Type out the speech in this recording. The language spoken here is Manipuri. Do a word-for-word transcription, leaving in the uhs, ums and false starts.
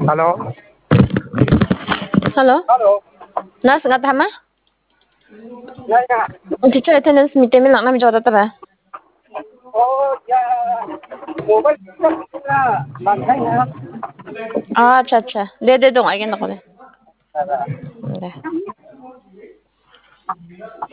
Halo. Halo. Halo. Nas nggak tama? Ya, ya. Teacher attendance meeting min nakna mi jawab tara. Oh, ya. Mobile kita bantai ya. Ah, अच्छा अच्छा दे दे दो आगे ना करे Ada. दे